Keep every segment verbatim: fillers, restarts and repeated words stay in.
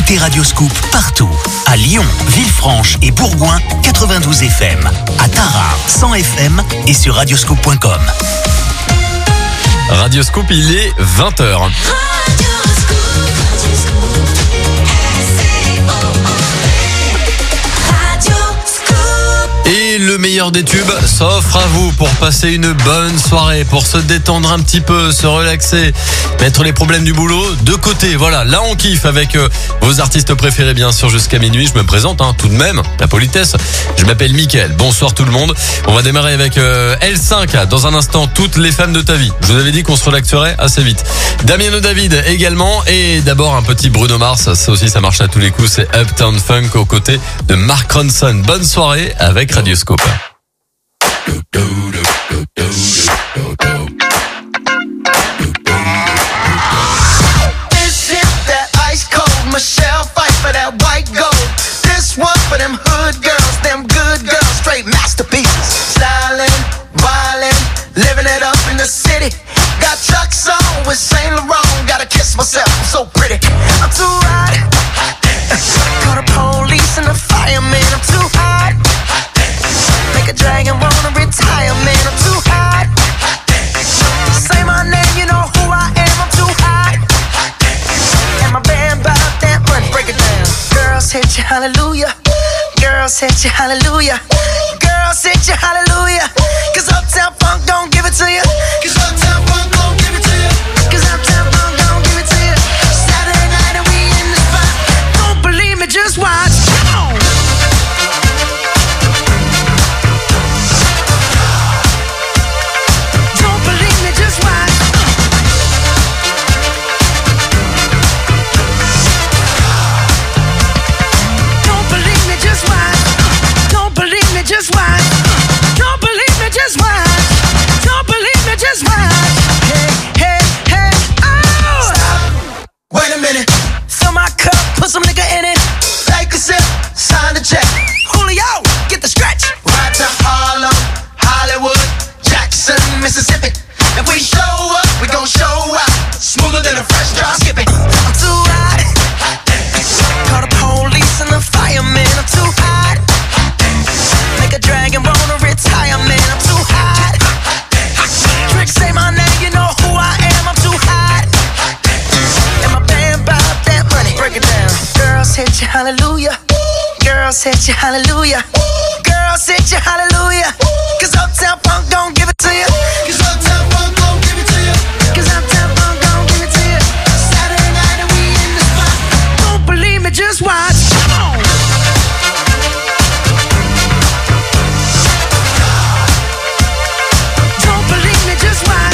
écoutez Radioscoop partout. À Lyon, Villefranche et Bourgoin, quatre-vingt-douze F M. À Tarare, cent F M et sur radioscoop point com. Radioscoop, il est vingt heures. Et le meilleur des tubes s'offre à vous pour passer une bonne soirée, pour se détendre un petit peu, se relaxer, mettre les problèmes du boulot de côté. Voilà, là on kiffe avec euh, vos artistes préférés bien sûr jusqu'à minuit. Je me présente hein, tout de même, la politesse. Je m'appelle Mickaël. Bonsoir tout le monde. On va démarrer avec euh, L cinq. Dans un instant, toutes les femmes de ta vie. Je vous avais dit qu'on se relaxerait assez vite. Damiano David également. Et d'abord un petit Bruno Mars. Ça aussi ça marche à tous les coups. C'est Uptown Funk aux côtés de Mark Ronson. Bonne soirée avec Radioscoop. Michelle fight for that white gold. This one for them hood girls, them good girls, straight masterpieces. Stylin', wildin', living it up in the city. Got Chuck's on with Saint Laurent. Gotta kiss myself, I'm so pretty. I'm too hot. Call the police and the fireman. I'm too hot. Make a dragon wanna retire, man. I'm too hot. Say my name, you know who I am. I'm too hot. And my band bought that money. Break it down. Girls hit you, hallelujah. Girls hit you, hallelujah. Girls hit you, hallelujah. Cause Uptown Funk don't give it to you. Cause Uptown Funk don't give it to you. Cause Uptown Funk don't give it to you. Saturday night and we in the spot. Don't believe me, just watch. Come on. Don't believe me, just watch. Don't believe me, just watch. Don't believe me, just watch. Don't believe me, just watch. Don't believe me, just watch. Hey, hey, hey, oh! Stop. Wait a minute. Fill my cup, put some nigga in it. Take a sip, sign the check. Julio, get the stretch. Ride to Harlem, Hollywood, Jackson, Mississippi. If we show up, we gon' show out. Smoother than a fresh drop. Skip it. I'm too hot. Call the police and the fireman. I'm too hot. Make a dragon wanna retire, man. I'm too hot. Trick say my name, you know who I am. I'm too hot. And my band bought that money. Break it down. Girls hit you, hallelujah. Girls hit you, hallelujah. Girls hit you, hallelujah. Cause Uptown Funk don't give it to you. Cause Uptown Funk don't give it to you. Cause Uptown Funk don't give it to you. Saturday night and we in the spot. Don't believe me, just watch. Come on. Don't believe me, just watch.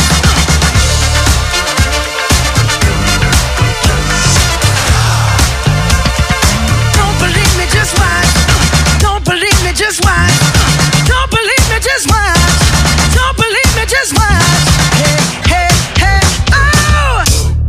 Don't believe me, just watch. Don't believe me, just watch. Don't believe me, just watch. Don't believe me, just watch. Hey, hey, hey, oh!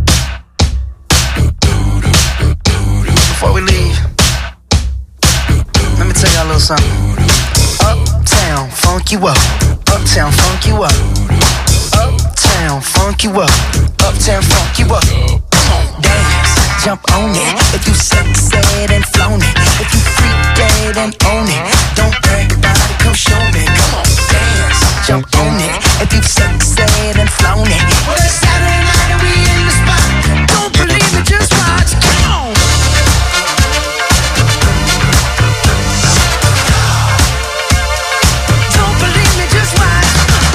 Before we leave, let me tell y'all a little something. Uptown, funk you up. Uptown, funk you up. Uptown, funk you up. Uptown, funk you up. Come on, dance, jump on it. If you succeed and flown it, if you freak dead and own it, don't brag about it, come show me. Come on, dance, jump on it. If you succeed and flown it, well it's Saturday night and we in the spot. Don't believe it, just watch. Come on. Don't believe me, just watch.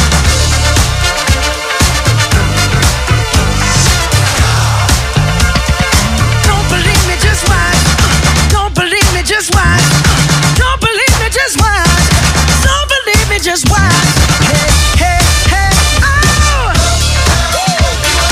Don't believe me, just watch. Don't believe me, just watch. Don't believe me, just watch. Don't believe me, just watch. Hey, hey, hey, oh!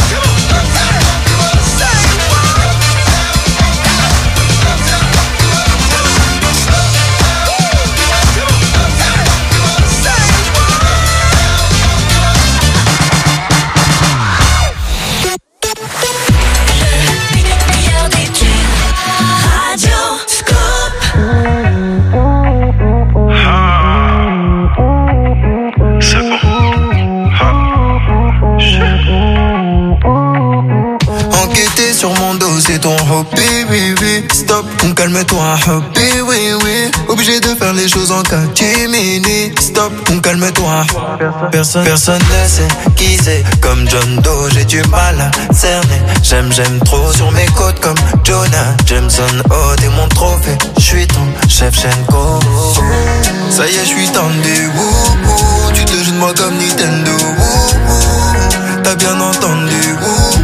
faire les choses en catimini. Stop, calme-toi. Personne, personne ne sait qui c'est. Comme John Doe, j'ai du mal à cerner. J'aime, j'aime trop sur mes côtes comme Jonah Jameson. Oh, t'es mon trophée. J'suis ton chef Shenko. Ça y est, j'suis tendu. Ouh, ouh. Tu te joues de moi comme Nintendo. Ouh, ouh. T'as bien entendu. Ouh,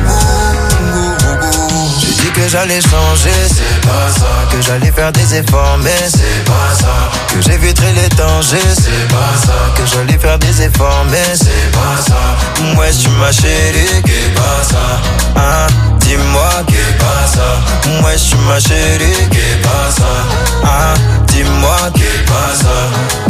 que j'allais changer, c'est pas ça. Que j'allais faire des efforts, mais c'est pas ça. Que j'éviterai les dangers, c'est pas ça. Que j'allais faire des efforts, mais c'est pas ça. Ouais, tu ma chérie, qu'est pas ça. Hein, dis-moi, qu'est pas ça. Ouais, tu ma chérie, qu'est pas ça. Hein, dis-moi, qu'est pas ça.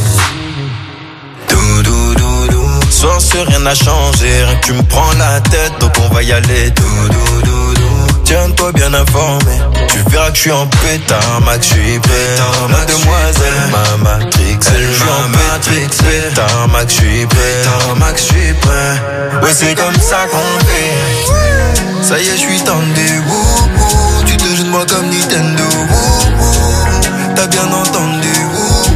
Dou dou dou dou. Soir sur rien n'a changé, rien que tu me prends la tête, donc on va y aller. Dou dou dou dou. Tiens-toi bien informé, tu verras que je suis en pétard, Max, je suis prêt. Mademoiselle, ma matrix, elle je suis en matrix, pétard, Max, je suis prêt. Max, je suis prêt. Ouais, c'est comme ça qu'on fait. Ça y est, je suis tendu. Ouh, ouh. Tu te joues de moi comme Nintendo. Ouh, ouh. T'as bien entendu. Ouh,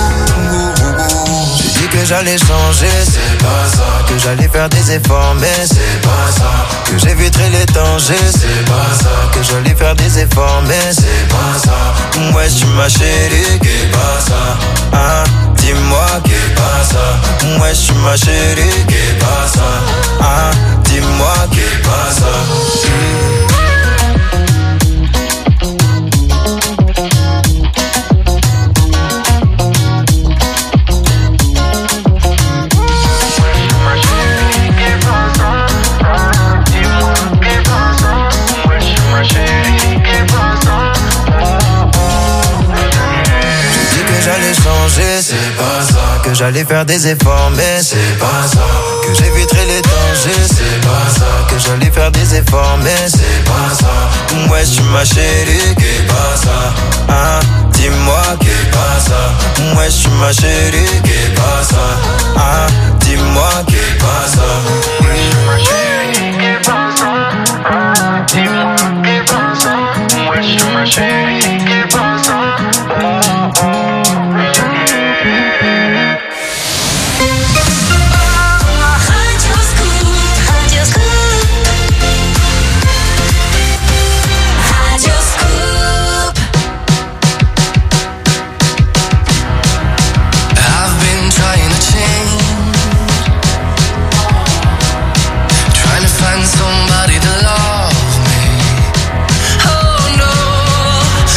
que j'allais changer, c'est pas ça. Que j'allais faire des efforts, mais c'est pas ça. Que j'éviterai les dangers, c'est pas ça. Que j'allais faire des efforts, mais c'est pas ça. Ouais, tu ma chérie, qu'est pas ça. Hein, dis-moi, qu'est pas ça. Ouais, tu ma chérie, qu'est pas ça. Hein, dis-moi, qu'est pas ça. C'est pas ça. Que j'allais faire des efforts, mais c'est pas ça. Que j'éviterai les dangers, c'est pas ça. Que j'allais faire des efforts, mais c'est pas ça. Ouais, tu ma chérie, qu'est pas ça. Hein, dis-moi, qu'est pas ça. Ouais, tu ma chérie, qu'est pas ça. Hein, dis-moi, qu'est pas ça. Ouais, tu ma chérie, qu'est pas ça. Hein, dis-moi, qu'est pas ça. Ouais, tu ma chérie, qu'est pas ça. Somebody to love me. Oh no,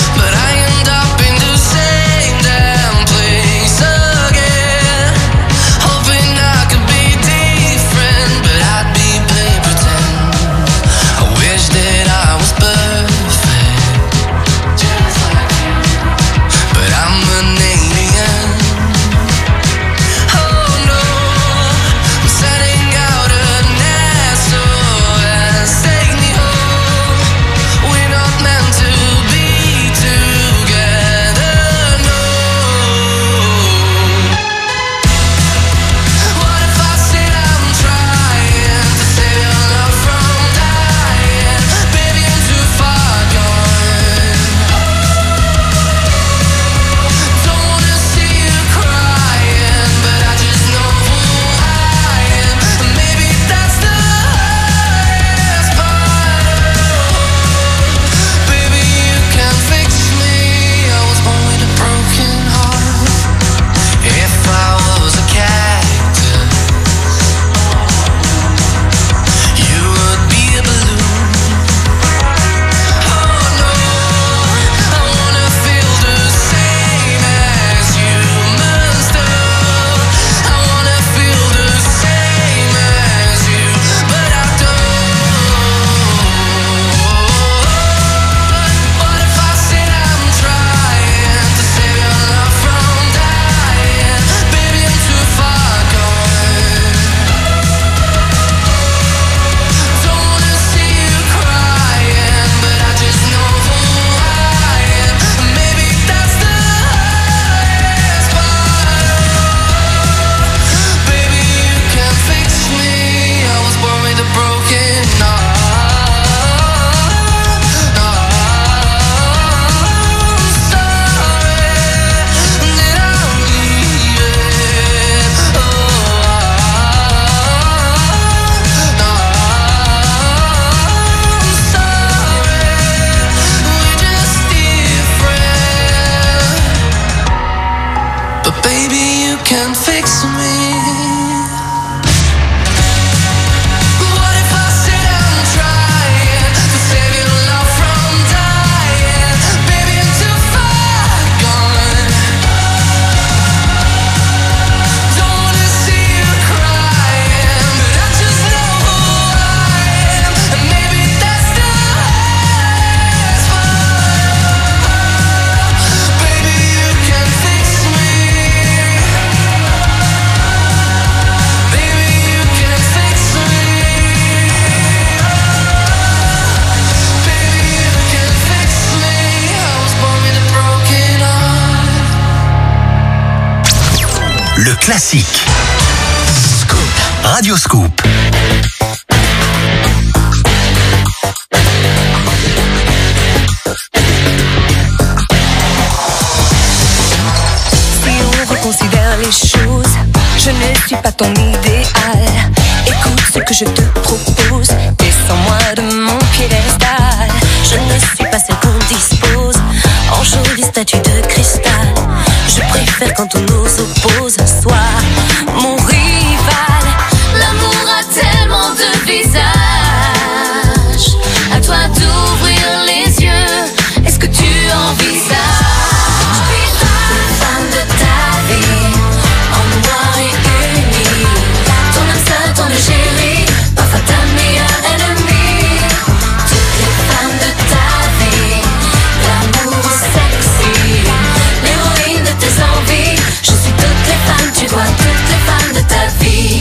Baby, you can fix me. Le classique. Scoop. Radio Scoop. Si on reconsidère les choses, je ne suis pas ton idéal. Écoute ce que je te propose, descends-moi de mon piédestal. Je ne suis pas celle qu'on dispose en jolie statue de cristal. Je préfère quand on nous oppose, soit mon rival. L'amour a tellement de visages, à toi d'ouvrir les yeux. Est-ce que tu envisages femme de ta vie, en noir et uni, ton âme seule, ton chéri, parfois ta meilleure ennemie. Toutes les femmes de ta vie, l'amour sexy, l'héroïne de tes envies. Je suis toutes les femmes, tu dois toutes les femmes de ta vie.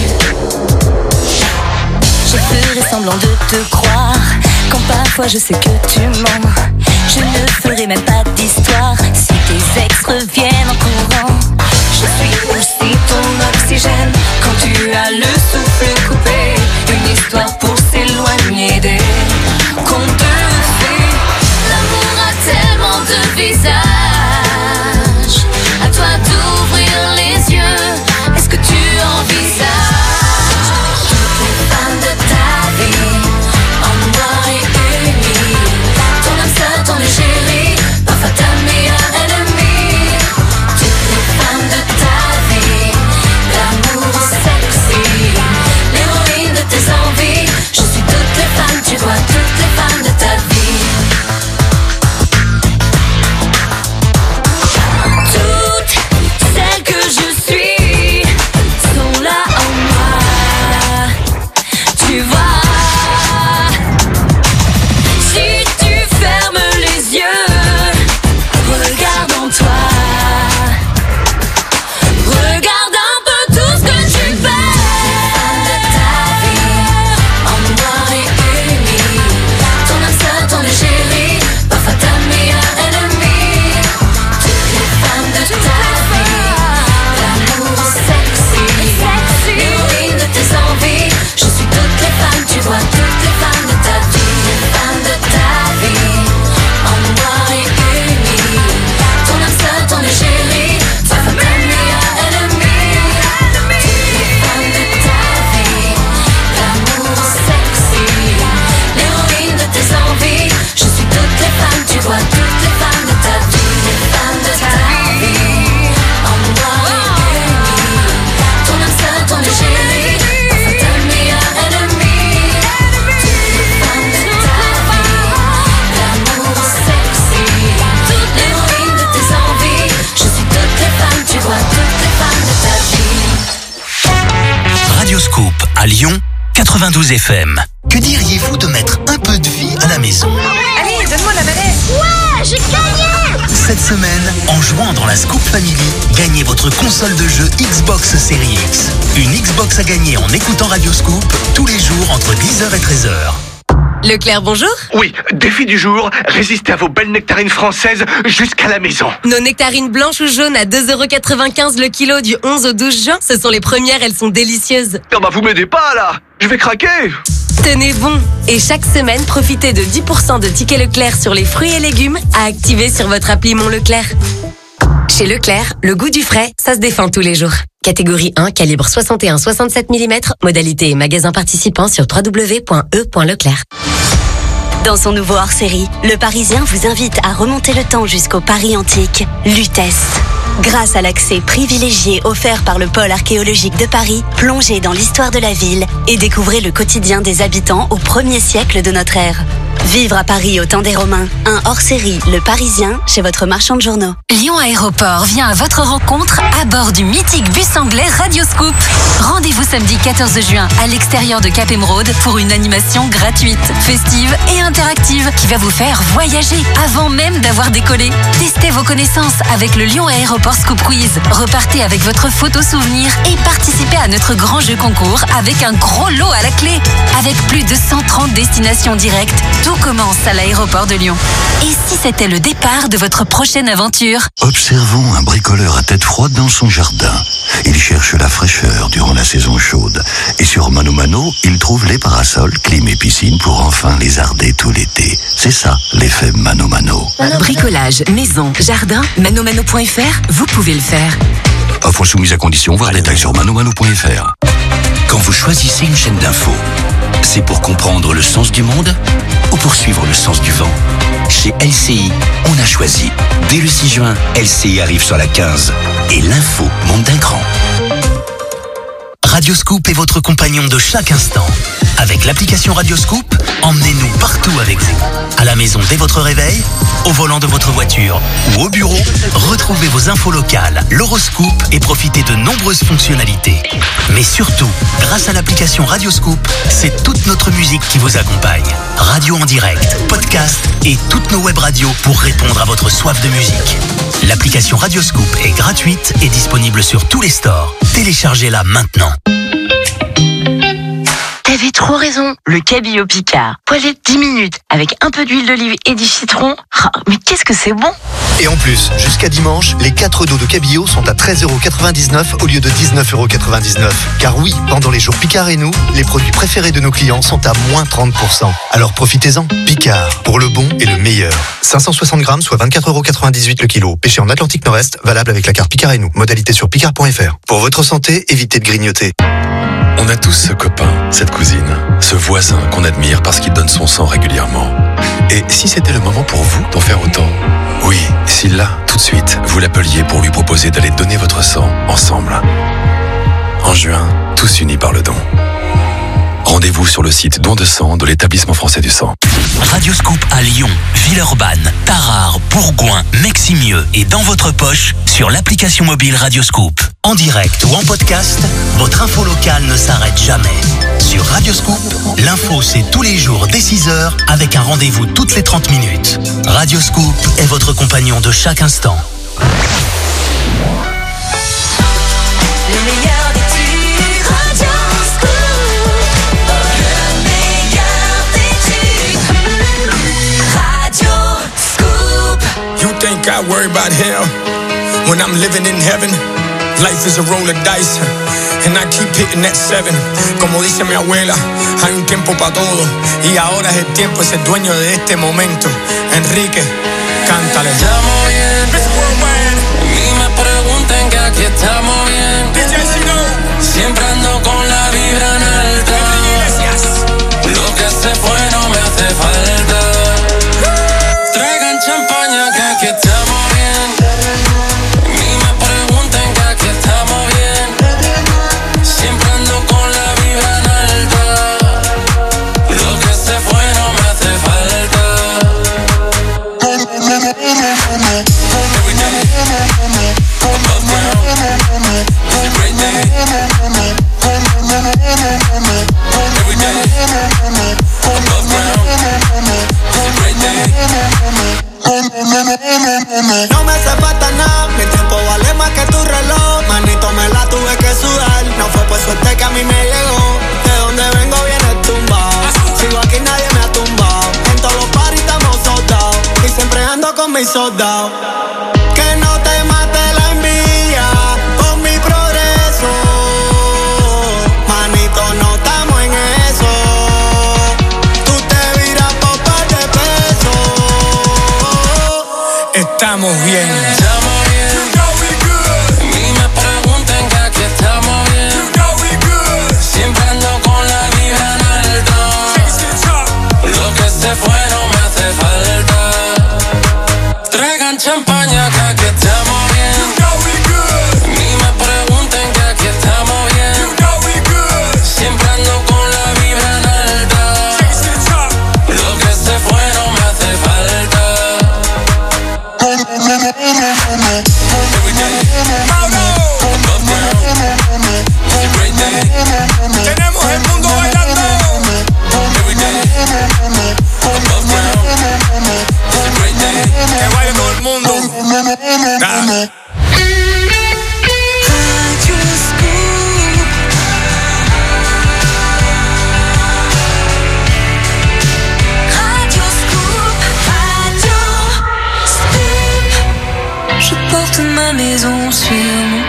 Je ferai semblant de te croire quand parfois je sais que tu mens. Je ne ferai même pas d'histoire si tes ex reviennent en courant. Je suis aussi ton oxygène quand tu as le souffle coupé. Une histoire pour s'éloigner des contes de fées. L'amour a tellement de visages, à toi d'ouvrir les yeux. Est-ce que tu envisages toutes les femmes de ta vie, en noir et uni, ton âme seule, ton chéri, parfois ta meilleure ennemie. Toutes les femmes de ta vie, l'amour sexy, l'héroïne de tes envies. Je suis toutes les femmes, tu vois toutes les femmes de ta vie. Toutes celles que je suis sont là en moi. Tu vois, si tu fermes les yeux, regarde en toi. Regarde un peu tout ce que tu fais. Femme de ta vie, en noir et uni, ton âme seule, ton chéri, parfois ta meilleure ennemie. Toutes les femmes de ta vie, l'amour sexy, l'héroïne de tes envies. Je suis toutes les femmes, tu vois toutes les femmes de ta vie. Les femmes de ta vie, en noir et uni, ton âme seule, ton chéri, parfois ta meilleure ennemie. Toutes les femmes de ta vie, l'amour sexy, l'héroïne de tes envies. Je suis toutes les femmes, tu vois toutes les femmes de ta vie. Les femmes de ta vie, en noir et uni, ton âme seule, ton chéri, parfois ta meilleure ennemie. Toutes les femmes de ta vie, l'amour sexy, l'héroïne de tes envies. Je suis toutes les femmes, tu vois toutes les femmes de ta vie. Radio Scoop à Lyon, quatre-vingt-douze F M. Que diriez-vous de mettre un peu de vie à la maison? Allez, donne-moi la manette. Ouais, j'ai gagné! Cette semaine, en jouant dans la Scoop Family, gagnez votre console de jeu Xbox Series X. Une Xbox à gagner en écoutant Radio Scoop tous les jours entre dix heures et treize heures. Leclerc, bonjour. Oui, défi du jour, résister à vos belles nectarines françaises jusqu'à la maison. Nos nectarines blanches ou jaunes à deux euros quatre-vingt-quinze le kilo du onze au douze juin. Ce sont les premières, elles sont délicieuses. Non bah vous m'aidez pas là, je vais craquer. Tenez bon. Et chaque semaine, profitez de dix pour cent de tickets Leclerc sur les fruits et légumes à activer sur votre appli Mon Leclerc. Chez Leclerc, le goût du frais, ça se défend tous les jours. Catégorie un, calibre soixante et un soixante-sept millimètres, modalité et magasin participant sur w w w point e point leclerc. Dans son nouveau hors-série, Le Parisien vous invite à remonter le temps jusqu'au Paris antique, Lutèce. Grâce à l'accès privilégié offert par le pôle archéologique de Paris, plongez dans l'histoire de la ville et découvrez le quotidien des habitants au premier siècle de notre ère. Vivre à Paris au temps des Romains, un hors-série Le Parisien chez votre marchand de journaux. Lyon Aéroport vient à votre rencontre à bord du mythique bus anglais Radioscoop. Rendez-vous samedi quatorze juin à l'extérieur de Cap Émeraude pour une animation gratuite, festive et interactive qui va vous faire voyager avant même d'avoir décollé. Testez vos connaissances avec le Lyon Aéroport Scoop Quiz. Repartez avec votre photo souvenir et participez à notre grand jeu concours avec un gros lot à la clé. Avec plus de cent trente destinations directes, tout commence à l'aéroport de Lyon. Et si c'était le départ de votre prochaine aventure? Observons un bricoleur à tête froide dans son jardin. Il cherche la fraîcheur durant la saison chaude. Et sur Mano Mano, il trouve les parasols, clim et piscine pour enfin lézarder tout l'été. C'est ça, l'effet Mano Mano. Bricolage, maison, jardin, manomano point f r, vous pouvez le faire. Offre soumise à condition, voir les détails sur manomano point f r. Quand vous choisissez une chaîne d'infos, c'est pour comprendre le sens du monde ou pour suivre le sens du vent? Chez L C I, on a choisi. Dès le six juin, L C I arrive sur la quinze et l'info monte d'un cran. Radioscoop est votre compagnon de chaque instant. Avec l'application Radioscoop, emmenez-nous partout avec vous. À la maison dès votre réveil, au volant de votre voiture ou au bureau, retrouvez vos infos locales, l'horoscope et profitez de nombreuses fonctionnalités. Mais surtout, grâce à l'application Radioscoop, c'est toute notre musique qui vous accompagne. Radio en direct, podcast et toutes nos web radios pour répondre à votre soif de musique. L'application Radioscoop est gratuite et disponible sur tous les stores. Téléchargez-la maintenant. T'avais trop raison, le cabillaud Picard. Poêlé dix minutes avec un peu d'huile d'olive et du citron. Ah, mais qu'est-ce que c'est bon! Et en plus, jusqu'à dimanche, les quatre dos de cabillaud sont à treize euros quatre-vingt-dix-neuf au lieu de dix-neuf euros quatre-vingt-dix-neuf. Car oui, pendant les jours Picard et nous, les produits préférés de nos clients sont à moins trente pour cent. Alors profitez-en. Picard, pour le bon et le meilleur. cinq cent soixante grammes, soit vingt-quatre euros quatre-vingt-dix-huit le kilo. Pêché en Atlantique Nord-Est, valable avec la carte Picard et nous. Modalité sur picard point f r. Pour votre santé, évitez de grignoter. On a tous ce copain, cette cousine, ce voisin qu'on admire parce qu'il donne son sang régulièrement. Et si c'était le moment pour vous d'en faire autant? Oui, si là, tout de suite, vous l'appeliez pour lui proposer d'aller donner votre sang ensemble. En juin, tous unis par le don. Rendez-vous sur le site don de sang de l'établissement français du sang. Radioscoop à Lyon, Villeurbanne, Tarare, Bourgoin, Meximieux et dans votre poche sur l'application mobile Radioscoop. En direct ou en podcast, votre info locale ne s'arrête jamais. Sur Radioscoop, l'info c'est tous les jours dès six heures avec un rendez-vous toutes les trente minutes. Radioscoop est votre compagnon de chaque instant. Le meilleur des tubes, Radioscoop. Le meilleur des tubes, Radioscoop. You think I worry about hell when I'm living in heaven? Life is a roll of dice, and I keep hitting that seven. Como dice mi abuela, hay un tiempo para todo, y ahora es el tiempo, es el dueño de este momento. Enrique, cántale. Estamos bien, ni me pregunten que aquí estamos bien. Siempre ando con la vibra en alta. Lo que se fue no me hace falta. Traigan champaña que aquí estamos bien. Ni me pregunten que aquí estamos bien. Siempre ando con la vibra en alta. Lo que se fue no me hace falta. Every day, above ground, it's a great day. Every day, above ground, it's a great day. No me hace falta nada, mi tiempo vale más que tu reloj. Manito, me la tuve que sudar, no fue por suerte que a mí me llegó. De donde vengo viene tumbado, sigo aquí nadie me ha tumbado. En todos los paris estamos soldados, y siempre ando con mis soldados. Que no te mate la envidia con mi progreso. Manito, no estamos en eso. Tú te viras por par de pesos. Estamos bien. Estamos bien. Ni me pregunten que aquí estamos bien. Siempre ando con la vibra en alta. Lo que se fue no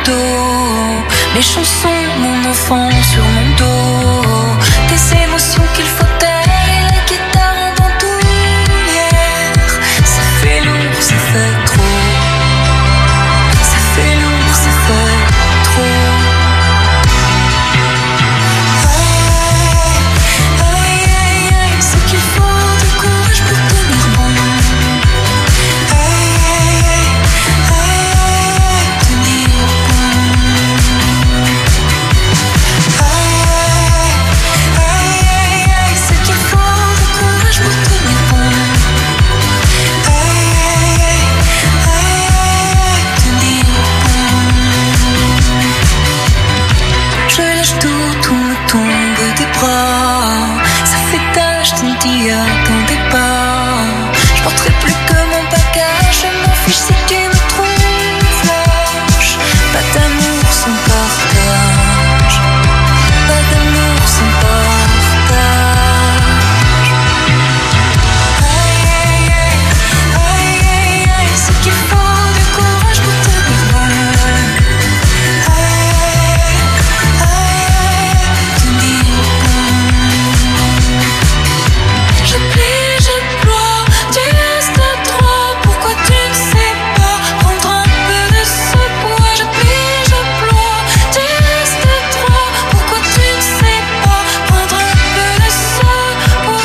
dos. Les chansons, mon enfant sur mon dos. Des émotions qu'il faut taire et la guitare en bandoulière. Ça fait lourd, ça fait trop. Ça fait lourd, ça fait trop. Aïe, aïe, aïe, c'est qu'il faut du courage pour tenir bon. Aïe, aïe, aïe, aïe, tenir bon. Aïe, aïe, aïe, c'est qu'il faut du courage pour tenir bon. Aïe, aïe, aïe, tenir bon. Je lâche tout, tout me tombe des bras. Ça fait tache d'un dia dans des pas. Je porterai plus que mon bagage. Je m'en fiche si tu me trouves lâche. Pas d'amour sans partage. Pas d'amour sans partage. Aïe, aïe, aïe, aïe, aïe, aïe, c'est qu'il faut du courage pour tenir bon. Aïe, aïe, tenir bon. Je plie, je ploie, tu restes à trois. Pourquoi tu ne sais pas prendre un peu de ce poids? Je plie, je ploie, tu restes à trois. Pourquoi tu ne sais pas prendre un peu de ce poids?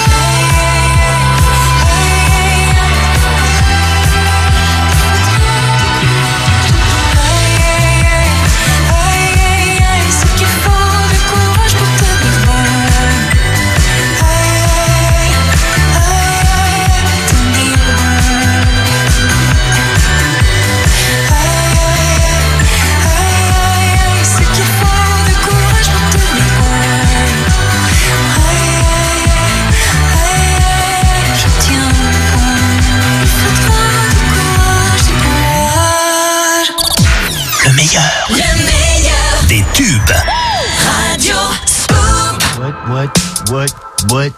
Aïe, aïe, aïe, c'est qu'il faut du courage pour tenir bon. Aïe, aïe, tenir bon. Aïe, aïe, c'est qu'il faut du courage pour tenir bon. Aïe, aïe, je tiens bon. Il faudra du courage, du courage. Le meilleur. Le meilleur. Des tubes. Radio Scoop. What, what, what, what?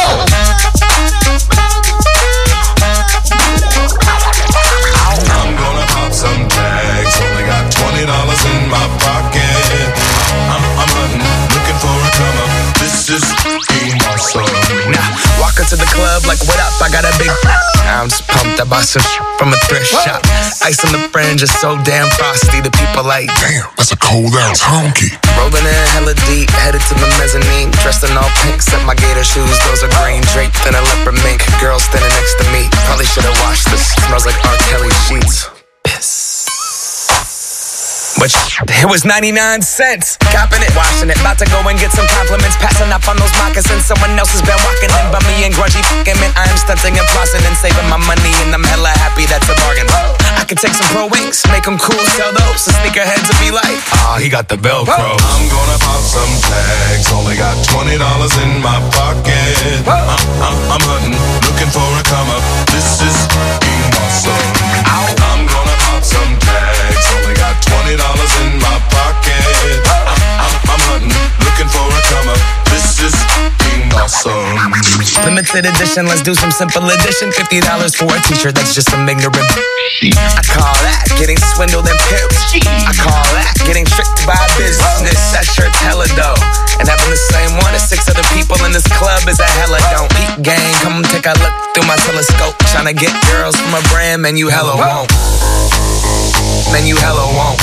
I'm gonna pop some tags. Only got twenty dollars in my pocket. I'm, I'm hunting, looking for a come up. This is being awesome. Now, walk into the club like, what up? I got a big. I'm just pumped. I bought some from a thrift shop. Ice on the fringe is so damn frosty. The people like, damn, that's a cold ass honky. Rolling in hella deep, headed to the mezzanine. Dressed in all pink, set my gator shoes. Those are green, draped in a leopard mink. Girl standing next to me. Probably should've washed this. Smells like R. Kelly sheets. Piss. But it was ninety-nine cents. Copping it, washing it. About to go and get some compliments. Passing up on those moccasins. Someone else has been walking in by me and grungy fucking man. I am stunting and flossing and saving my money. And I'm hella happy that's a bargain. I could take some pro wings, make them cool, sell those. The sneakerheads will be like, ah, oh, he got the Velcro. I'm gonna pop some tags. Only got twenty dollars in my pocket. I'm, I'm, I'm hunting, looking for a come up. This is being awesome. I'm gonna pop some tags. Only got twenty dollars in my pocket. I'm, I'm, I'm hunting, looking for a come up. This is being awesome. Limited edition, let's do some simple addition. fifty dollars for a t-shirt, that's just some ignorant. I call that getting swindled and pimped. I call that getting tricked by business. That shirt's hella dope. And having the same one as six other people in this club is a hella don't. Peep gang, come take a look through my telescope. Tryna get girls from a brand, man, you hella won't. Man, you hella won't.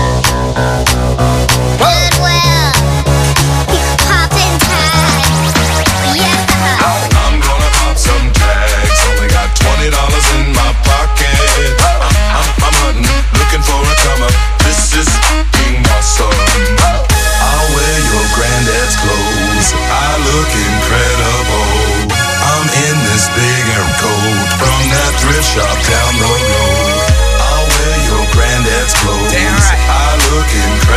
Goodwill. Poppin' tags. Yeah. I'm gonna pop some tags. Only got twenty dollars in my pocket. I'm, I'm, I'm hunting, looking for a come up. This is being awesome. I'll wear your granddad's clothes. I look incredible. I'm in this big air coat from that thrift shop down the road. I'll wear your granddad's clothes. Damn right. I look incredible.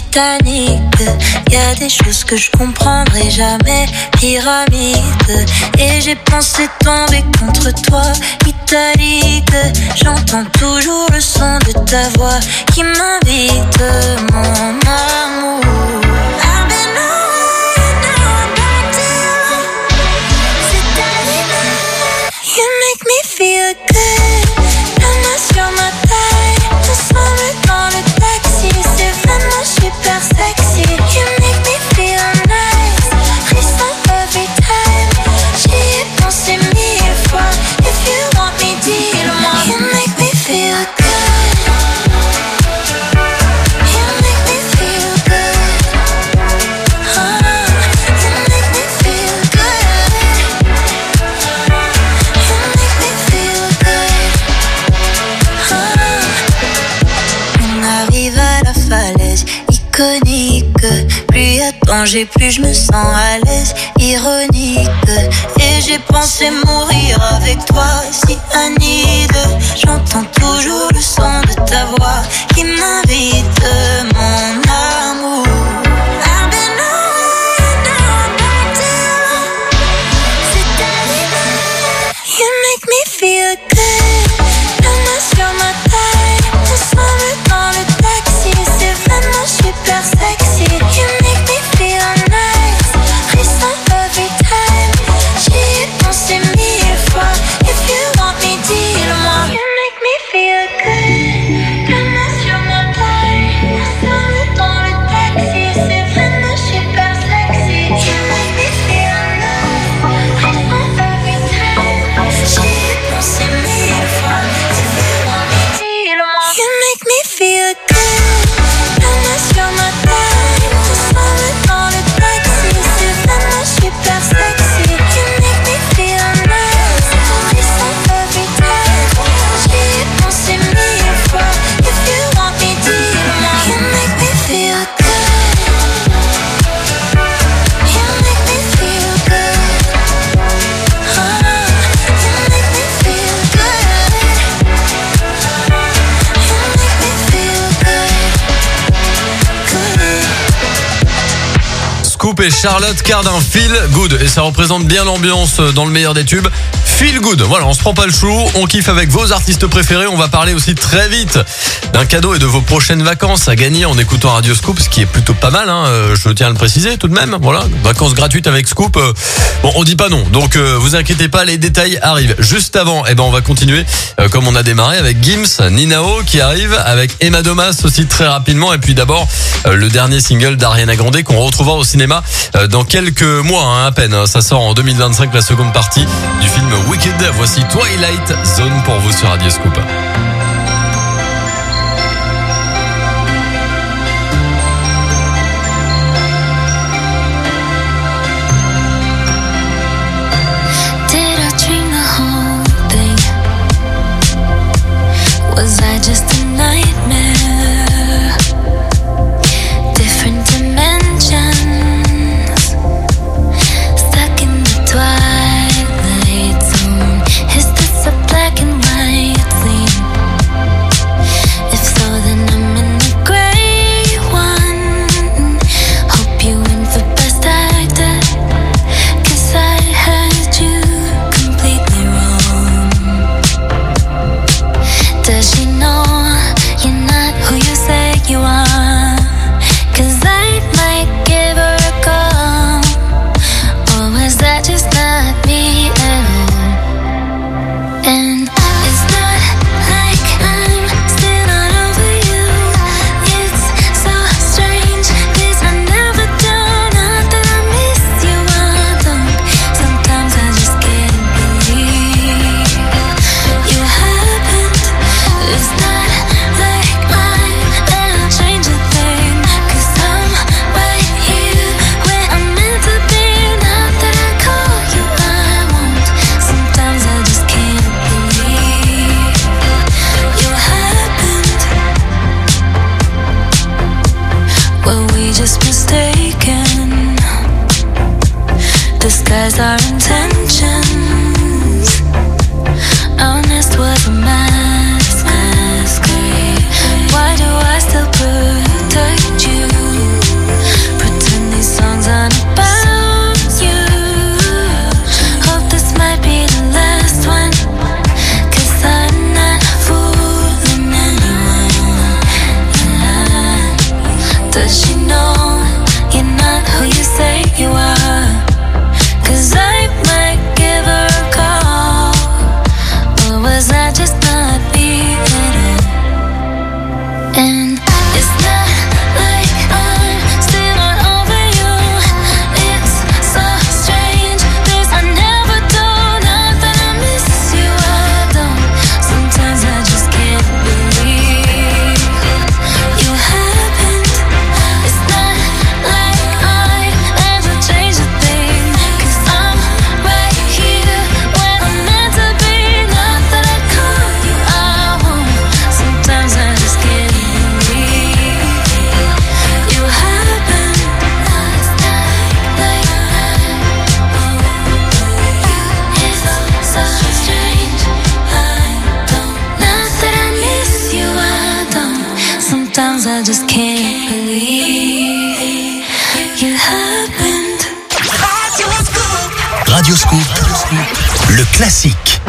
Titanic. Y a des choses que je comprendrai jamais. Pyramide. Et j'ai pensé tomber contre toi, italique. J'entends toujours le son de ta voix qui m'invite, mon amour. I've been away, now I'm back to you. C'est terminé. You make me feel good. La main sur ma taille, ensemble dans le taxi. C'est vraiment super sexy. You make me feel nice. Frisson every time. J'y ai pensé mille fois. If you want me, dis-le-moi. You make me feel good. You make me feel good. Oh, you make me feel good. You make me feel good. Oh. On arrive à la falaise iconique. Plus y a danger, plus je me sens à l'aise. Ironique. Et j'ai pensé mourir avec toi, si Anide. J'entends toujours le son de ta voix qui m'invite, mon amour. I've been away, now I'm back to you. C'est terminé. You make me feel good. La main sur ma taille, ensemble dans le taxi. C'est vraiment super sexy. You make me feel nice. Frisson every time. J'y ai pensé mille fois. If you want me, dis-le-moi. You make me feel good. La main sur ma taille, ensemble dans le taxi. C'est vraiment super sexy. You make me feel nice. Frisson every time. J'y ai pensé mille fois. If you want me, dis-le-moi. You make me feel good. La main sur ma taille, ensemble dans le taxi. C'est vraiment super sexy. You make me feel nice. Frisson every time. J'y ai pensé mille fois. If you want me, dis-le-moi. You make me feel good. You make me feel good. Oh, you make me feel good. You make me feel good. Scoop et Charlotte Cardin, Feel Good. Et ça représente bien l'ambiance dans le meilleur des tubes. Feel Good. Voilà, on se prend pas le chou, on kiffe avec vos artistes préférés. On va parler aussi très vite d'un cadeau et de vos prochaines vacances à gagner en écoutant Radio Scoop, ce qui est plutôt pas mal, hein, euh, je tiens à le préciser tout de même. Voilà, vacances gratuites avec Scoop. Euh, bon, on dit pas non, donc euh, vous inquiétez pas, les détails arrivent. Juste avant, eh ben on va continuer euh, comme on a démarré avec Gims, Ninao qui arrive, avec Emma Domas aussi très rapidement. Et puis d'abord euh, le dernier single d'Ariana Grande qu'on retrouvera au cinéma euh, dans quelques mois, hein, à peine. Ça sort en deux mille vingt-cinq, la seconde partie du film Wicked. Voici Twilight Zone pour vous sur Radio Scoop. Did I dream the whole thing? Was I just a nightmare? Different dimensions, stuck in the twilight zone. Is this a black and white scene? If so, then I'm in the gray one. Hope you win for best actor, 'cause I had you completely wrong. Does she know you're not who you say you are? 'Cause I might give her a call. Or was that just not me at all? And it's not like I'm still not over you. It's so strange, 'cause I never do. Not that I miss you, I don't. Sometimes I just can't believe you happened. It's not like I'm gonna change a thing, 'cause I'm right here where I'm meant to be. Not that I call you, I won't. Sometimes I just can't believe you happened. Were we just mistaken? Disguise our intentions. Our nest was a mask. Why do I still protect you? Does she know you're not who you say you are? 'Cause I might give her a call. Or was I just not being it? And it's not like I'm still not over you. It's so strange. There's I never do, not that I miss you. I don't. Sometimes I just can't believe you happened. It's not like I ever changed a thing. 'Cause I'm right here when I'm meant to be. Not that I call you, I won't. Sometimes I just can't believe you happened. It's not like it's so strange. I don't. Not that I miss you, I don't. Sometimes I just can't believe you happened. Radio Scoop, le classique.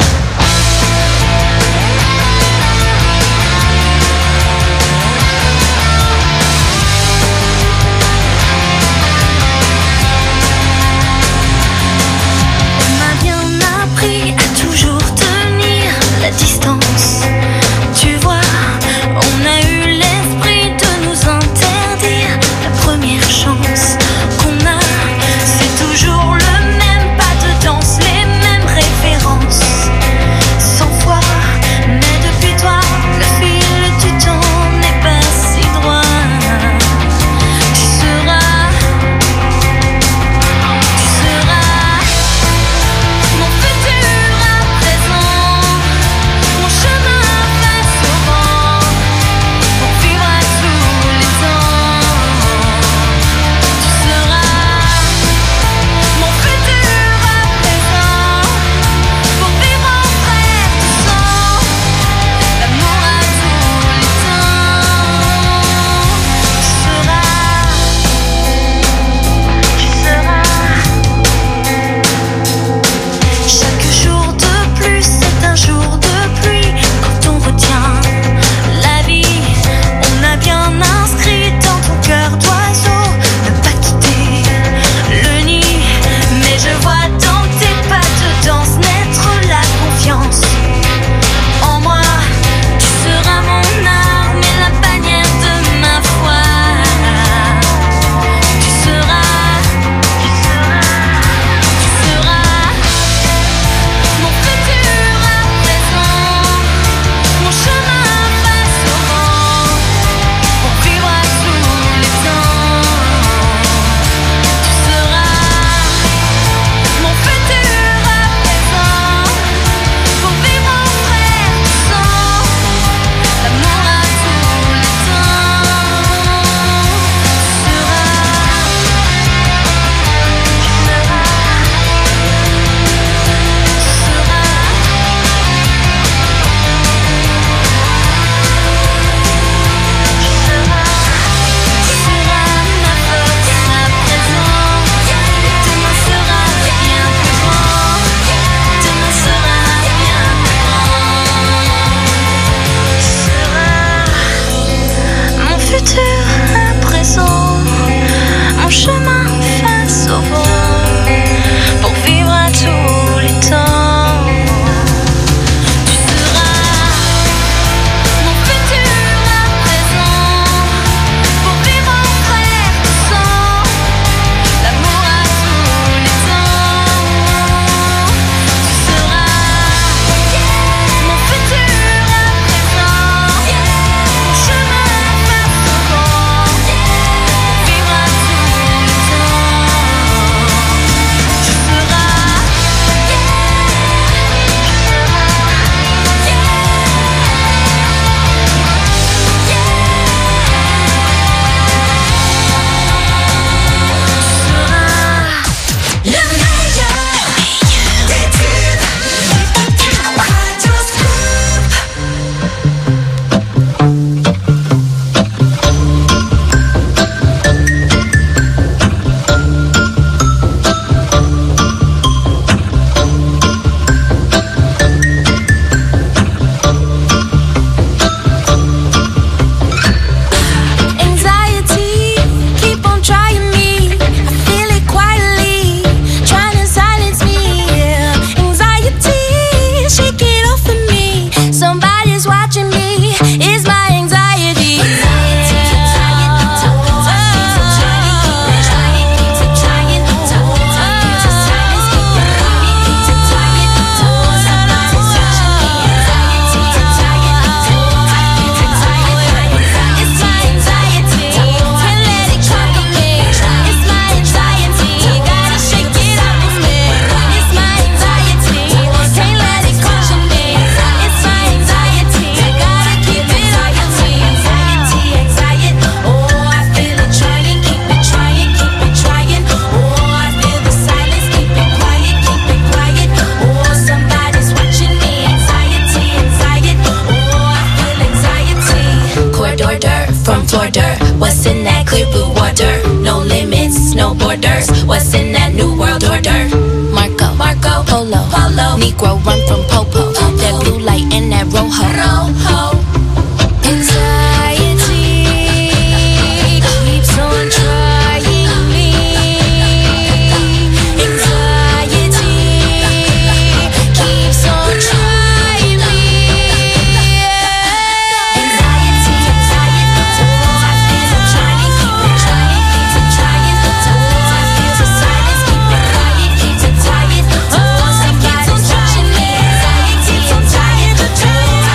On m'a bien appris à toujours tenir la distance. Tu vois, on a eu l'esprit de nous interdire la première chance qu'on a. C'est toujours le même pas de danse, les mêmes références. Cent fois, mais depuis toi, le fil du temps n'est pas si droit. Tu seras, tu seras mon futur à présent, mon chemin face au vent, pour vivre à tous les temps. Tu seras mon futur à présent, pour vivre en frère de sang, l'amour à tous les temps. Tu seras, tu seras. Chaque jour de plus, c'est un jour de pluie. Quand on retient la vie, on a bien inscrit dans ton cœur d'oiseau ne pas quitter le nid. Mais je vois dans tes pas de danse naître la confiance en moi. Tu seras mon arme et la bannière de ma foi. Tu seras, tu seras, tu seras mon futur à présent, mon chemin face au vent, pour vivre à tous les temps. Tu seras mon futur à présent, pour vivre en frère de sang, l'amour à tous les temps. Tu seras ma force à présent. Demain sera bien plus grand. Demain sera bien plus grand. Tu seras mon futur à présent, mon chemin face au vent, pour vivre à tous les temps. Tu seras mon futur à présent, pour vivre en frère de sang, l'amour à tous les temps. Tu seras mon futur à présent, mon chemin face au vent, pour vivre à tous les temps. from Florida. What's in that clear blue water? No limits, no borders. What's in that new world order? Marco, Marco, Polo, Polo. Negro run from Popo. Popo. That blue light and that rojo. Rojo. Anxiety keeps on trying me. Anxiety keeps on trying me. Anxiety, anxiety, so I feel I'm trying, keep on trying, keeps on trying, so I feel the silence, keep on crying, keeps on tired, so somebody's touching me. Anxiety, anxiety, so I feel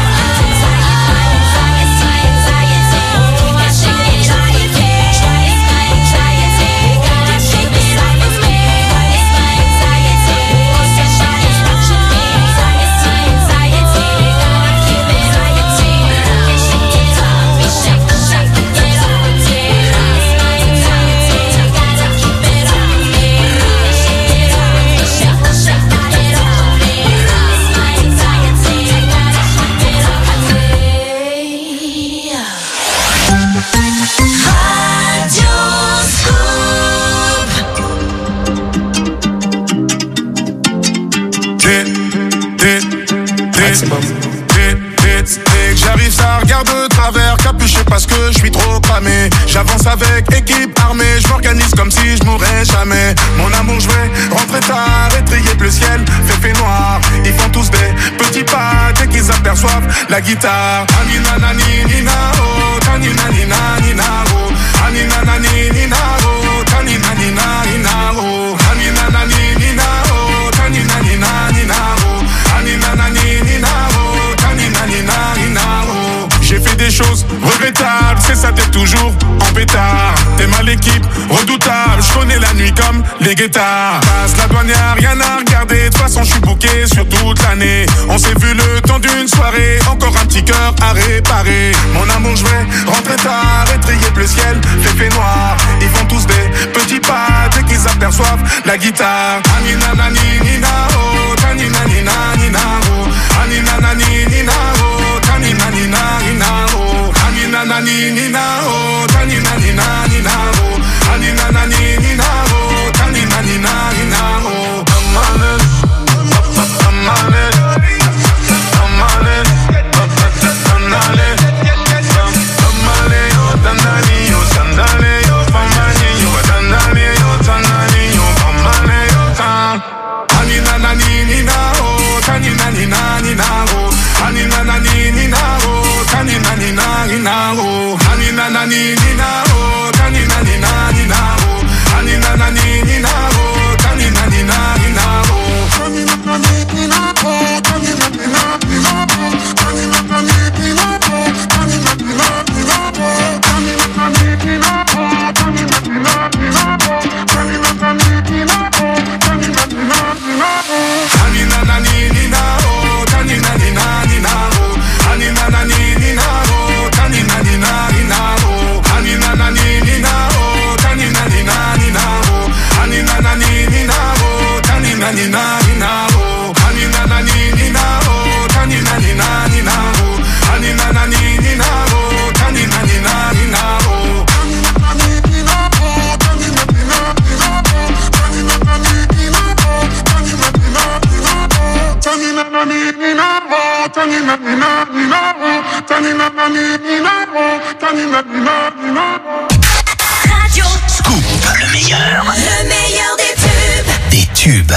J'arrive, ça regarde de travers, capuché parce que je suis trop cramé. J'avance avec équipe armée, je m'organise comme si je mourrais jamais. Mon amour, je vais rentrer tard, étrier le ciel, fait fait noir. Ils font tous des petits pas dès qu'ils aperçoivent la guitare. Anina nani nina oh, tanina nina nina oh, anina nani nina oh, tanina nina nina oh, anina nani nina oh, tanina nina nina oh, anina nani nina oh, tanina nina nina oh. J'ai fait des choses regrettables, c'est ça t'es toujours en pétard. T'es mal équipe, redoutable, je connais la nuit comme les guettards. Passe la douane, y'a rien à regarder, de toute façon je suis booké sur toute l'année. On s'est vu le temps d'une soirée, encore un petit cœur à réparer. Mon amour, je vais rentrer tard, étrier le ciel, fait fait noir. Ils font tous des petits pas dès qu'ils aperçoivent la guitare. Anina nani nina oh, tanina nina nina oh, anina nani nina oh, tanina nina nina oh, anina nani nina oh, tanina nina nina oh, anina nani nina oh, tanina nina nina oh. I'm on it, I'm on it, I'm on it, I'm on it, Tamale yo, tandani yo, sandale yo, famani yo, tandale yo, tandani yo, famane yo, tan. Anina nani nina oh, tanina nina nina oh, anina nani nina oh, tanina nina nina oh, anina nani nina oh, tanina nina nina oh, anina nani nina oh, tanina nina nina oh, tanina nani nina oh, tanina nina nina oh, tanina nani nina oh, tanina nina nina oh, tanina nani nina oh, tanina nina nina oh, tanina nani nina oh, tanina nina nina oh, anina nani nina oh, tanina nina nina oh, anina nani nina oh, tanina nina nina oh, anina nani nina oh, tanina nina nina oh, anina nani nina oh, tanina nina nina oh, anina nani nina oh, tanina nina nina oh, anina nani nina oh, tanina nina nina oh, anina nani nina oh, tanina nina nina oh, tanina nani nina oh, tanina nina nina oh, tanina nani nina oh, tanina nina nina oh, tanina nani nina oh, tanina nina nina oh. Radio Scoop, le meilleur. Le meilleur des tubes. Des tubes.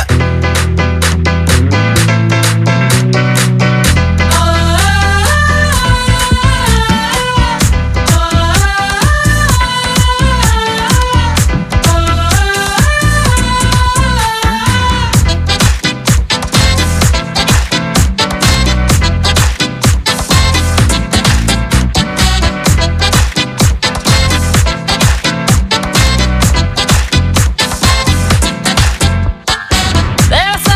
There's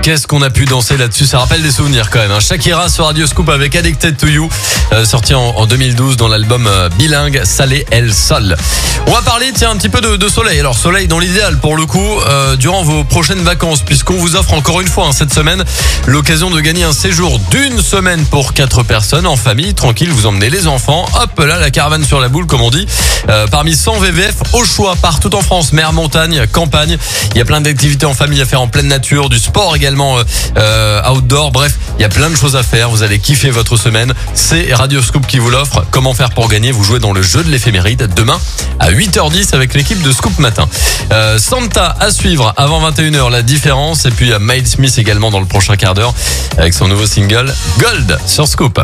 qu'est-ce qu'on a pu danser là-dessus. Ça rappelle des souvenirs quand même. Hein. Shakira sur Radio Scoop avec Addicted to You, euh, sorti en, en deux mille douze dans l'album euh, bilingue Salé El Sol. On va parler tiens un petit peu de, de soleil. Alors soleil dans l'idéal pour le coup euh, durant vos prochaines vacances, puisqu'on vous offre encore une fois hein, cette semaine l'occasion de gagner un séjour d'une semaine pour quatre personnes en famille, tranquille. Vous emmenez les enfants, hop là la caravane sur la boule comme on dit. Euh, parmi cent V V F au choix partout en France, mer, montagne, campagne. Il y a plein d'activités en famille à faire en pleine nature, du sport également euh, outdoor. Bref, il y a plein de choses à faire. Vous allez kiffer votre semaine. C'est Radio Scoop qui vous l'offre. Comment faire pour gagner? Vous jouez dans le jeu de l'éphéméride demain à huit heures dix avec l'équipe de Scoop Matin. Euh, Santa à suivre avant vingt et une heures, la différence. Et puis il y a Miles Smith également dans le prochain quart d'heure avec son nouveau single Gold sur Scoop.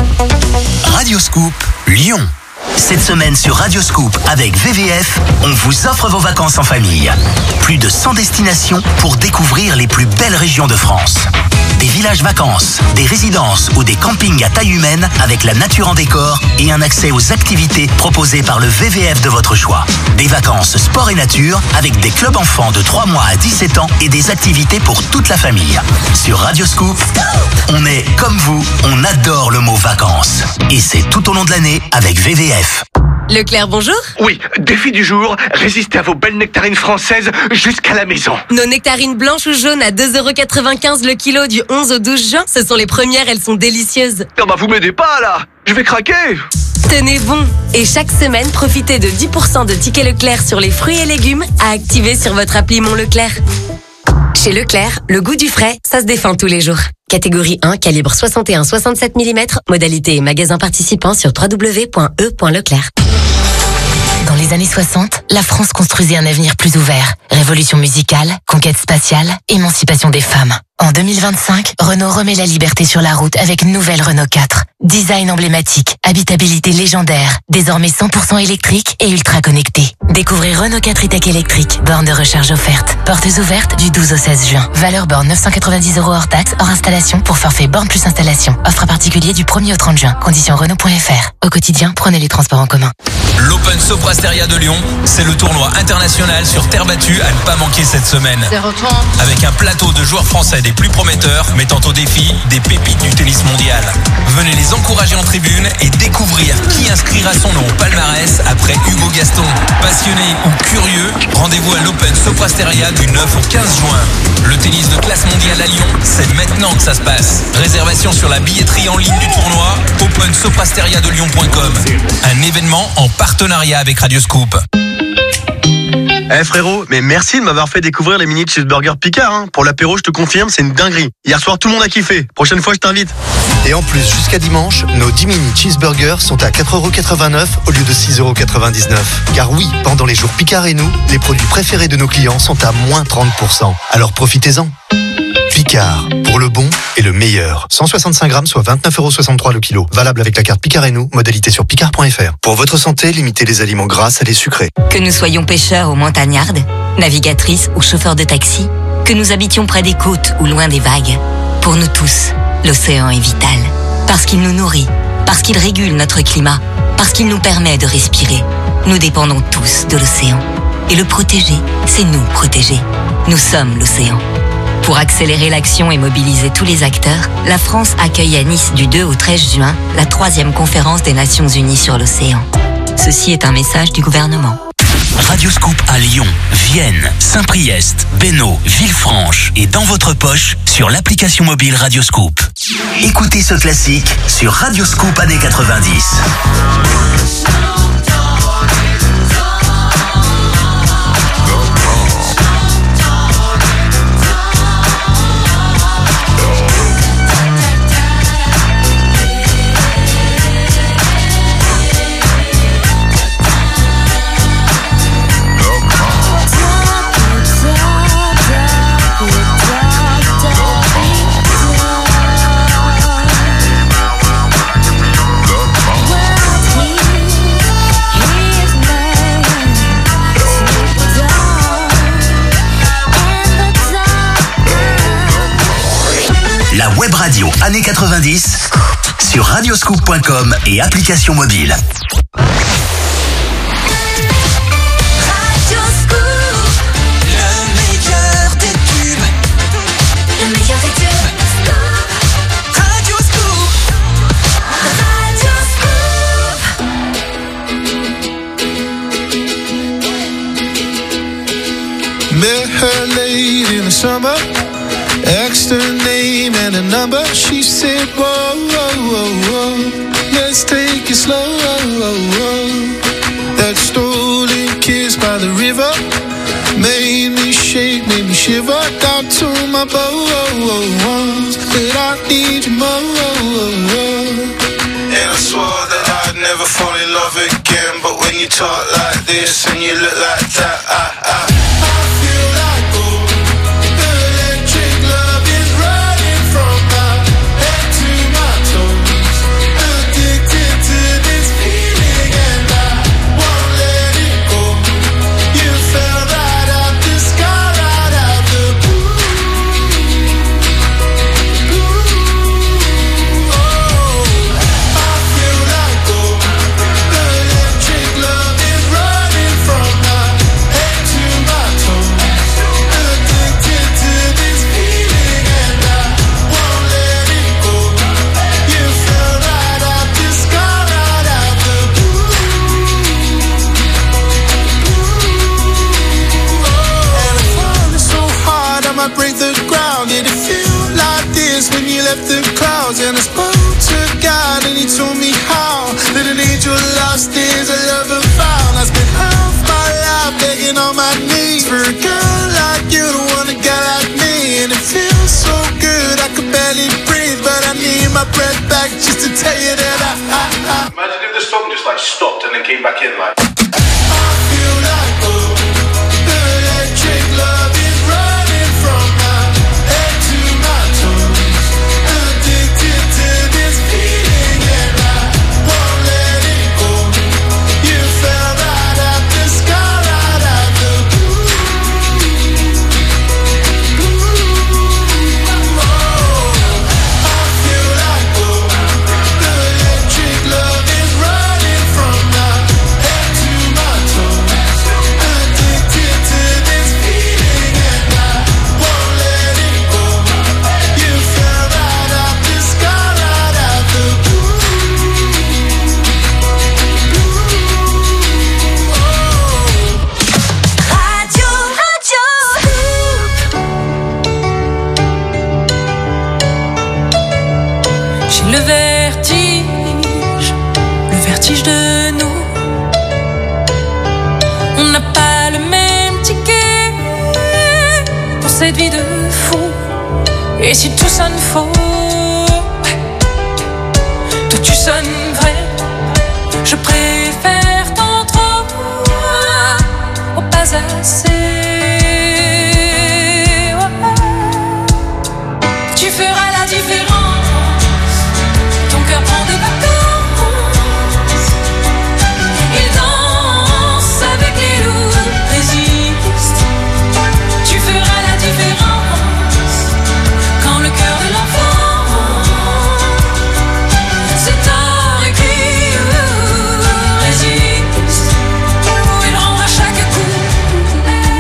Radio Scoop Lyon. Cette semaine sur Radio Scoop avec V V F, on vous offre vos vacances en famille. Plus de cent destinations pour découvrir les plus belles régions de France. Des villages vacances, des résidences ou des campings à taille humaine avec la nature en décor et un accès aux activités proposées par le V V F de votre choix. Des vacances sport et nature avec des clubs enfants de trois mois à dix-sept ans et des activités pour toute la famille. Sur Radio Scoop, on est comme vous, on adore le mot vacances. Et c'est tout au long de l'année avec V V F. Leclerc, bonjour. Oui, défi du jour, résistez à vos belles nectarines françaises jusqu'à la maison. Nos nectarines blanches ou jaunes à deux euros quatre-vingt-quinze le kilo du onze au douze juin, ce sont les premières, elles sont délicieuses. Non bah vous m'aidez pas là, je vais craquer. Tenez bon. Et chaque semaine, profitez de dix pour cent de tickets Leclerc sur les fruits et légumes à activer sur votre appli Mon Leclerc. Chez Leclerc, le goût du frais, ça se défend tous les jours. Catégorie un, calibre soixante et un virgule soixante-sept millimètres, modalité et magasin participant sur w w w point e point leclerc. Dans les années soixante, la France construisait un avenir plus ouvert. Révolution musicale, conquête spatiale, émancipation des femmes. En deux mille vingt-cinq, Renault remet la liberté sur la route avec une nouvelle Renault quatre. Design emblématique, habitabilité légendaire, désormais cent pour cent électrique et ultra connecté. Découvrez Renault quatre e-tech électrique, borne de recharge offerte. Portes ouvertes du douze au seize juin. Valeur borne neuf cent quatre-vingt-dix euros hors taxe, hors installation pour forfait borne plus installation. Offre à particulier du premier au trente juin. Conditions Renault point F R. Au quotidien, prenez les transports en commun. L'Open Soprasteria de Lyon, c'est le tournoi international sur terre battue à ne pas manquer cette semaine. Avec un plateau de joueurs français des plus prometteurs, mettant au défi des pépites du tennis mondial. Venez les encourager en tribune et découvrir qui inscrira son nom au palmarès après Hugo Gaston. Passionné ou curieux, rendez-vous à l'Open Soprasteria du neuf au quinze juin. Le tennis de classe mondiale à Lyon, c'est maintenant que ça se passe. Réservation sur la billetterie en ligne du tournoi, open soprasteria de lyon point com. Un événement en partenariat avec Radio Scoop. Eh hey frérot, mais merci de m'avoir fait découvrir les mini cheeseburgers Picard. Hein. Pour l'apéro, je te confirme, c'est une dinguerie. Hier soir, tout le monde a kiffé. Prochaine fois, je t'invite. Et en plus, jusqu'à dimanche, nos dix mini cheeseburgers sont à quatre euros quatre-vingt-neuf au lieu de six euros quatre-vingt-dix-neuf. Car oui, pendant les jours Picard et nous, les produits préférés de nos clients sont à moins trente pour cent. Alors profitez-en. Picard, pour le bon et le meilleur. cent soixante-cinq grammes, soit vingt-neuf euros soixante-trois le kilo. Valable avec la carte Picard et nous, modalité sur picard point F R. Pour votre santé, limitez les aliments gras, salés, sucrés. Que nous soyons pêcheurs ou montagnardes, navigatrices ou chauffeurs de taxi, que nous habitions près des côtes ou loin des vagues, pour nous tous, l'océan est vital. Parce qu'il nous nourrit, parce qu'il régule notre climat, parce qu'il nous permet de respirer. Nous dépendons tous de l'océan. Et le protéger, c'est nous protéger. Nous sommes l'océan. Pour accélérer l'action et mobiliser tous les acteurs, la France accueille à Nice du deux au treize juin la troisième conférence des Nations Unies sur l'océan. Ceci est un message du gouvernement. Radio Scoop à Lyon, Vienne, Saint-Priest, Bénaud, Villefranche et dans votre poche sur l'application mobile Radio Scoop. Écoutez ce classique sur Radio Scoop années quatre-vingt-dix. La web radio années quatre-vingt-dix sur radioscoop point com et application mobile. Le meilleur des tubes, le meilleur Asked her name and a number, she said, whoa, whoa, whoa, whoa, let's take it slow. That stolen kiss by the river made me shake, made me shiver down to my bones. But I need you more. And I swore that I'd never fall in love again. But when you talk like this and you look like that, I, I, I feel like gold. Electric love is running from my head to my toes. Addicted to this feeling and I won't let it go. You fell right out the sky, right out the blue. Blue. Oh, I feel like gold. Electric love is running from my head to my toes. Addicted to this feeling and I won't let it go. You fell right out the sky, right out the blue. And I'm falling so hard I might break the ground. Did it feel like this when you left the clouds? And I spoke to God and he told me how that an angel lost is a lover found. I spent half my life begging on my knees for a girl like you to want a guy like me. And it feels so good I could barely breathe, but I need my breath back just to tell you that I, I, I Imagine if the song just like stopped and then came back in like. feel like gold. Electric love is running from my head to my toes. Addicted to this feeling and I won't let it go. You fell right out the sky, right out the blue. Blue. Oh, I feel like gold. Electric love is running from my head to my toes. Addicted to this feeling and I won't let it go. You fell right out the sky, right out the blue. Radio, radio. J'ai le vertige, le vertige de nous. On n'a pas le même ticket pour cette vie de fou. Et si tout sonne faux, toi tu sonnes vrai. Je préfère tant trop au pas assez. Tu feras la différence. Ton cœur prend des vacances. Il danse avec les loups, résiste. Tu feras la différence. Quand le cœur de l'enfant c'est tard écrit, résiste. Il rend à chaque coup.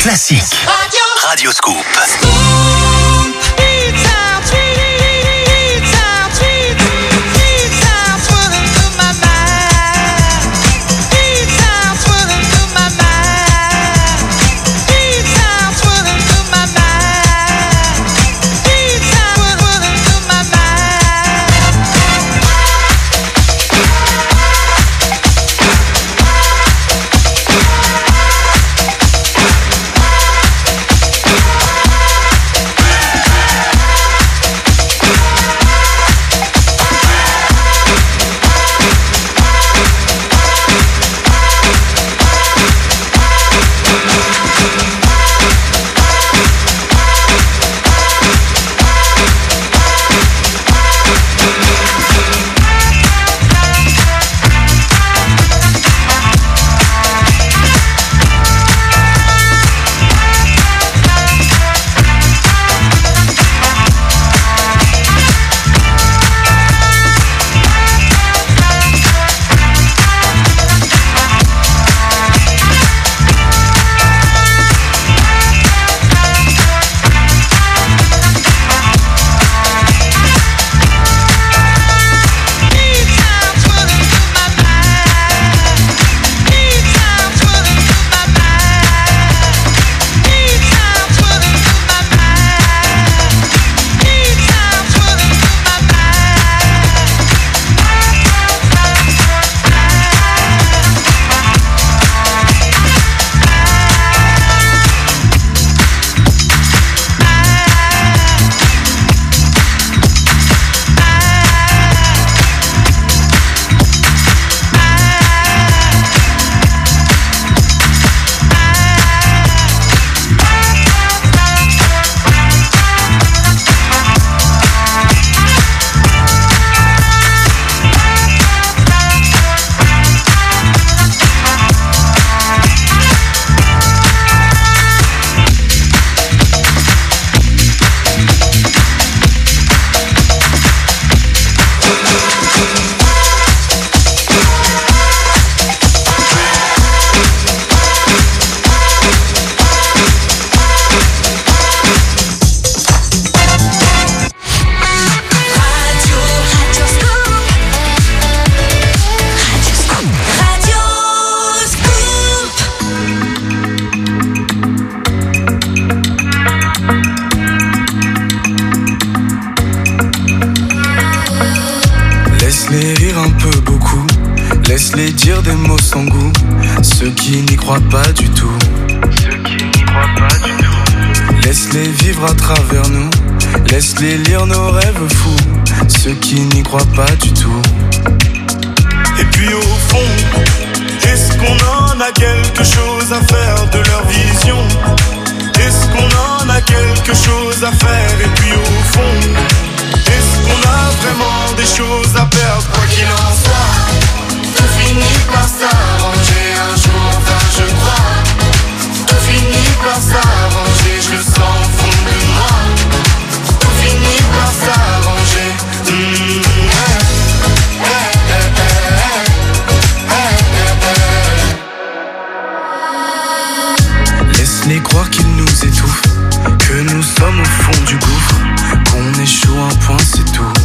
classique. Radio Scoop. Laisse-les dire des mots sans goût, ceux qui n'y croient pas du tout. Ceux qui n'y croient pas du tout. Laisse-les vivre à travers nous, laisse-les lire nos rêves fous, ceux qui n'y croient pas du tout. Et puis au fond, est-ce qu'on en a quelque chose à faire de leur vision? Est-ce qu'on en a quelque chose à faire? Et puis au fond, est-ce qu'on a vraiment des choses à perdre? Quoi qu'il en soit, tout finit par s'arranger un jour, enfin je crois. Tout finit par s'arranger, je le sens au fond de moi. Tout finit par s'arranger. Mmh, hey, hey, hey, hey, hey, hey, hey. Laisse-les croire qu'ils nous étouffent, que nous sommes au fond du gouffre, qu'on échoue un point c'est tout.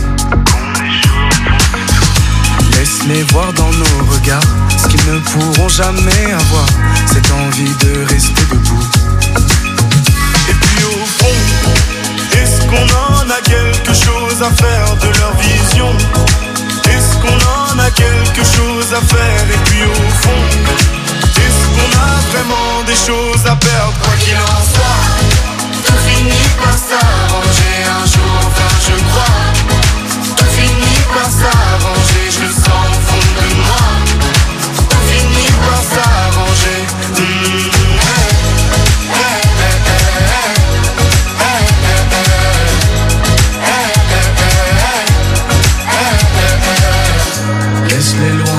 Laisse-les voir dans nos regards ce qu'ils ne pourront jamais avoir, cette envie de rester debout. Et puis au fond, est-ce qu'on en a quelque chose à faire de leur vision? Est-ce qu'on en a quelque chose à faire? Et puis au fond, est-ce qu'on a vraiment des choses à perdre? Quoi qu'il en soit, tout finit par s'arranger un jour, enfin je crois. Tout finit par s'arranger, je le sens au fond de moi. Tout finit par s'arranger. Mmh, hey, hey, hey, hey, hey, hey, hey, hey, hey, hey, hey, hey. Laisse-les loin